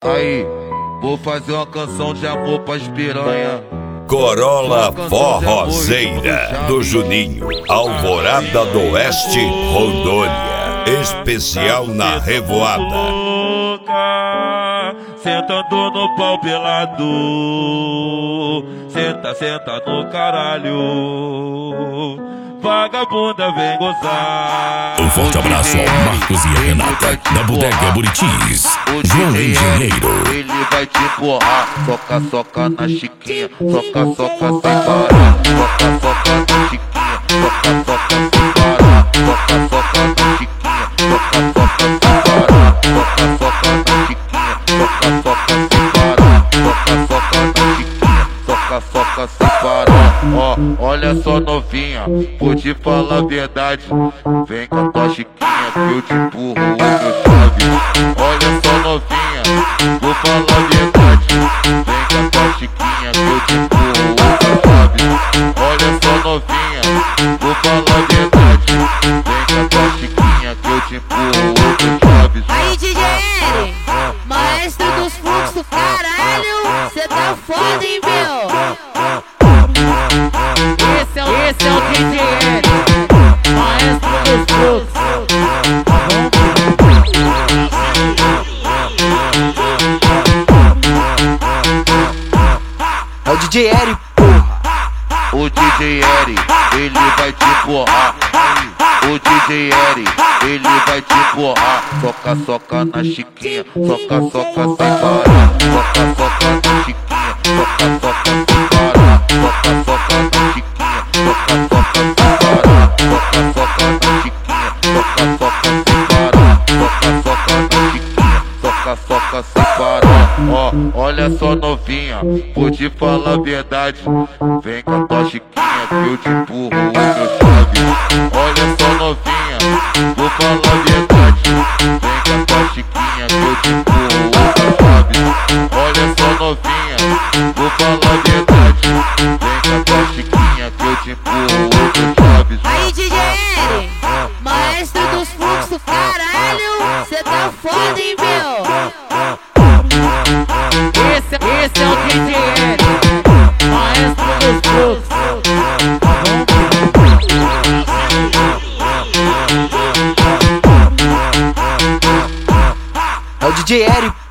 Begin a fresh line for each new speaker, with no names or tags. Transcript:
Aí, vou fazer uma canção de amor pras piranha.
Corolla Forrozeira do Juninho, Alvorada do Oeste, Rondônia. Especial na Revoada.
Sentando no pau pelado, senta, senta no caralho. Vagabunda vem gozar.
Um forte abraço ao Marcos e a Renata da Bodega Buritis. João Engenheiro.
Ele vai te empurrar. Soca, soca na chiquinha. Soca, soca sem parar. Soca, soca na chiquinha. Soca, soca sem parar. Soca, soca na chiquinha. Soca, soca sem parar. Soca, soca na chiquinha. Soca, soca sem parar. Soca, soca na chiquinha. Soca, soca sem parar. Ó, olha só novinha, vou te falar a verdade. Vem com a tua chiquinha que eu te empurro o meu chave. Olha só novinha, vou falar a verdade. Vem com a tua chiquinha que eu te empurro o meu chave. Olha só novinha, vou falar a verdade. Vem com a tua chiquinha que eu te empurro o meu chave.
Aí DJ L, maestro dos fluxos, caralho, cê tá foda, hein, meu? Esse é o DJ L, maestro dos fluxos.
É o DJ L, porra.
O DJ L, ele vai te empurrar. O DJ L, ele vai te empurrar. Soca, soca na chiquinha. Soca, soca sem parar. Soca, soca na chiquinha. Soca, soca sem parar. Soca, soca na chiquinha. Soca, soca sem parar. Soca, soca na chiquinha. Soca, soca sem parar. Soca, soca na chiquinha. Soca, soca sem parar. Ó, olha só novinha, vou te falar a verdade. Vem com a tua chiquinha que eu te empurro o meu chave. Olha só novinha, vou falar a verdade. Vem com a tua chiquinha que eu te empurro o meu chave. Olha só novinha, vou falar a verdade. Vem com a tua chiquinha que eu te empurro o meu chave.
Aí DJ L, maestro dos fluxos, caralho, cê tá foda, hein, meu? Esse é o DJ L, maestro dos fluxos.
É o DJ L,